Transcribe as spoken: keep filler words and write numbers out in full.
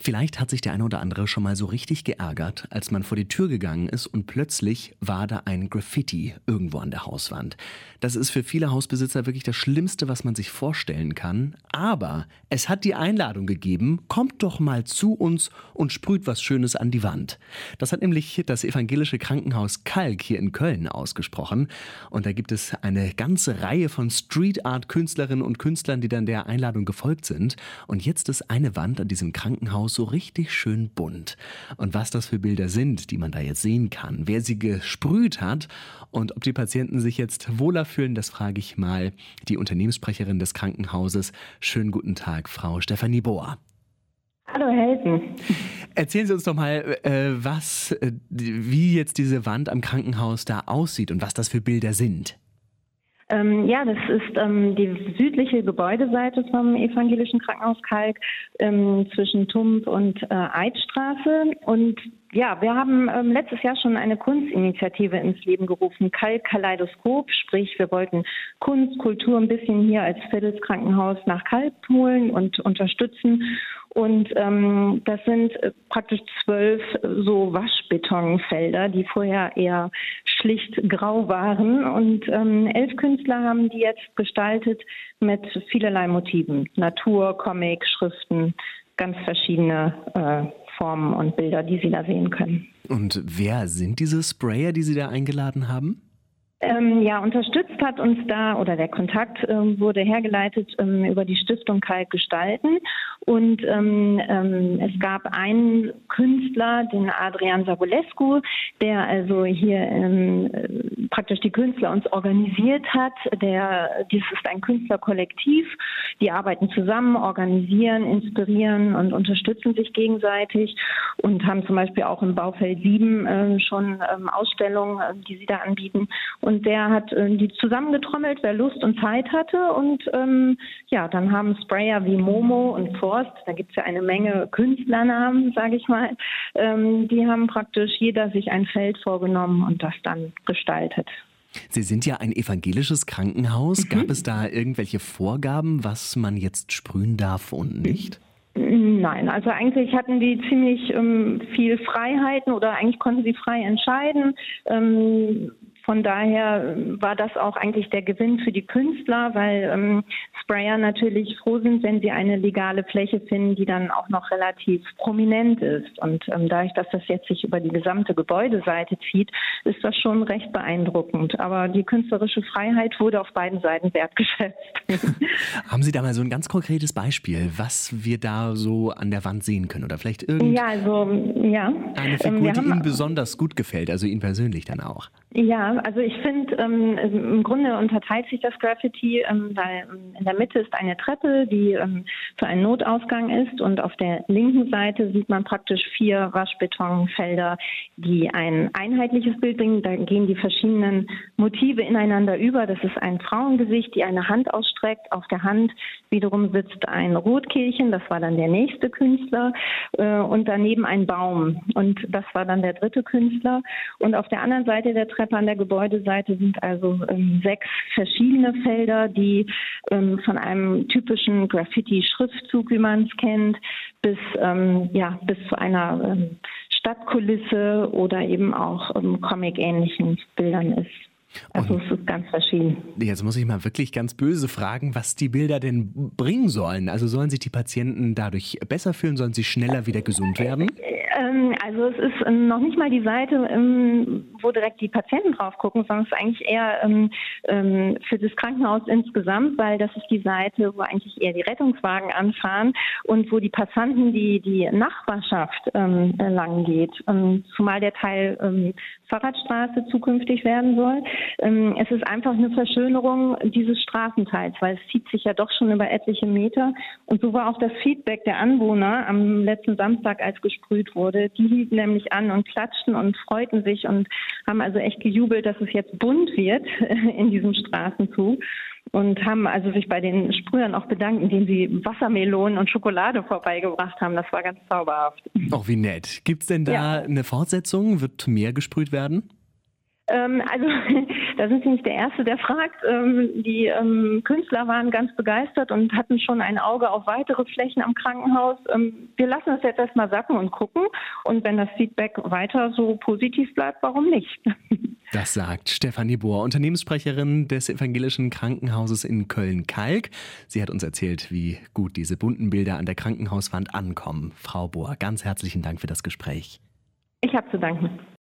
Vielleicht hat sich der eine oder andere schon mal so richtig geärgert, als man vor die Tür gegangen ist und plötzlich war da ein Graffiti irgendwo an der Hauswand. Das ist für viele Hausbesitzer wirklich das Schlimmste, was man sich vorstellen kann. Aber es hat die Einladung gegeben, kommt doch mal zu uns und sprüht was Schönes an die Wand. Das hat nämlich das evangelische Krankenhaus Kalk hier in Köln ausgesprochen. Und da gibt es eine ganze Reihe von Street-Art-Künstlerinnen und Künstlern, die dann der Einladung gefolgt sind. Und jetzt ist eine Wand an diesem Krankenhaus so richtig schön bunt. Und was das für Bilder sind, die man da jetzt sehen kann, wer sie gesprüht hat und ob die Patienten sich jetzt wohler fühlen, das frage ich mal die Unternehmenssprecherin des Krankenhauses. Schönen guten Tag, Frau Stefanie Bohr. Hallo Helden. Erzählen Sie uns doch mal, äh, was, äh, wie jetzt diese Wand am Krankenhaus da aussieht und was das für Bilder sind. Ähm, ja, das ist ähm, die südliche Gebäudeseite vom evangelischen Krankenhaus Kalk ähm, zwischen Tump und äh, Eidstraße. Und ja, wir haben ähm, letztes Jahr schon eine Kunstinitiative ins Leben gerufen, Kalk Kaleidoskop, sprich wir wollten Kunst, Kultur ein bisschen hier als Veddels Krankenhaus nach Kalk holen und unterstützen. Und ähm, das sind äh, praktisch zwölf so Waschbetonfelder, die vorher eher schlicht grau waren. Und ähm, elf Künstler haben die jetzt gestaltet mit vielerlei Motiven. Natur, Comic, Schriften, ganz verschiedene äh, Formen und Bilder, die Sie da sehen können. Und wer sind diese Sprayer, die Sie da eingeladen haben? Ähm, ja, unterstützt hat uns da, oder der Kontakt ähm, wurde hergeleitet ähm, über die Stiftung Kalk Gestalten. Und ähm, ähm, es gab einen Künstler, den Adrian Sabulescu, der also hier ähm, praktisch die Künstler uns organisiert hat. Der, dies ist ein Künstlerkollektiv. Die arbeiten zusammen, organisieren, inspirieren und unterstützen sich gegenseitig und haben zum Beispiel auch im Baufeld sieben äh, schon ähm, Ausstellungen, äh, die sie da anbieten. Und Und der hat äh, die zusammengetrommelt, wer Lust und Zeit hatte. Und ähm, ja, dann haben Sprayer wie Momo und Forst, da gibt es ja eine Menge Künstlernamen, sage ich mal, ähm, die haben praktisch jeder sich ein Feld vorgenommen und das dann gestaltet. Sie sind ja ein evangelisches Krankenhaus. Mhm. Gab es da irgendwelche Vorgaben, was man jetzt sprühen darf und nicht? Nein, also eigentlich hatten die ziemlich ähm, viel Freiheiten oder eigentlich konnten sie frei entscheiden. Ähm, Von daher war das auch eigentlich der Gewinn für die Künstler, weil ähm, Sprayer natürlich froh sind, wenn sie eine legale Fläche finden, die dann auch noch relativ prominent ist. Und ähm, dadurch, dass das jetzt sich über die gesamte Gebäudeseite zieht, ist das schon recht beeindruckend. Aber die künstlerische Freiheit wurde auf beiden Seiten wertgeschätzt. Haben Sie da mal so ein ganz konkretes Beispiel, was wir da so an der Wand sehen können? Oder vielleicht irgendeine ja, also, ja. Figur, ähm, die haben, Ihnen besonders gut gefällt, also Ihnen persönlich dann auch? Ja, also ich finde, ähm, im Grunde unterteilt sich das Graffiti, ähm, weil ähm, in der Mitte ist eine Treppe, die ähm, für einen Notausgang ist und auf der linken Seite sieht man praktisch vier Waschbetonfelder, die ein einheitliches Bild bringen. Da gehen die verschiedenen Motive ineinander über. Das ist ein Frauengesicht, die eine Hand ausstreckt. Auf der Hand wiederum sitzt ein Rotkehlchen, das war dann der nächste Künstler, äh, und daneben ein Baum. Und das war dann der dritte Künstler. Und auf der anderen Seite der Treppe an der Gebäudeseite sind also ähm, sechs verschiedene Felder, die ähm, von einem typischen Graffiti-Schriftzug, wie man es kennt, bis, ähm, ja, bis zu einer ähm, Stadtkulisse oder eben auch ähm, Comic-ähnlichen Bildern ist. Also Und es ist ganz verschieden. jetzt muss ich mal wirklich ganz böse fragen, was die Bilder denn bringen sollen. Also sollen sich die Patienten dadurch besser fühlen, sollen sie schneller wieder gesund werden? Ähm, also es ist ähm, noch nicht mal die Seite, ähm, wo direkt die Patienten drauf gucken, sondern es ist eigentlich eher ähm, ähm, für das Krankenhaus insgesamt, weil das ist die Seite, wo eigentlich eher die Rettungswagen anfahren und wo die Passanten, die die Nachbarschaft ähm, lang geht, ähm, zumal der Teil ähm, Fahrradstraße zukünftig werden soll. Ähm, es ist einfach eine Verschönerung dieses Straßenteils, weil es zieht sich ja doch schon über etliche Meter. Und so war auch das Feedback der Anwohner am letzten Samstag, als gesprüht wurde. Die hielten nämlich an und klatschten und freuten sich und haben also echt gejubelt, dass es jetzt bunt wird in diesem Straßenzug. Und haben also sich bei den Sprühern auch bedankt, indem sie Wassermelonen und Schokolade vorbeigebracht haben. Das war ganz zauberhaft. Auch wie nett. Gibt es denn da Ja. eine Fortsetzung? Wird mehr gesprüht werden? Ähm, also da sind Sie nicht der Erste, der fragt. Ähm, die ähm, Künstler waren ganz begeistert und hatten schon ein Auge auf weitere Flächen am Krankenhaus. Ähm, wir lassen es jetzt erstmal sacken und gucken. Und wenn das Feedback weiter so positiv bleibt, warum nicht? Das sagt Stefanie Bohr, Unternehmenssprecherin des Evangelischen Krankenhauses in Köln-Kalk. Sie hat uns erzählt, wie gut diese bunten Bilder an der Krankenhauswand ankommen. Frau Bohr, ganz herzlichen Dank für das Gespräch. Ich habe zu danken.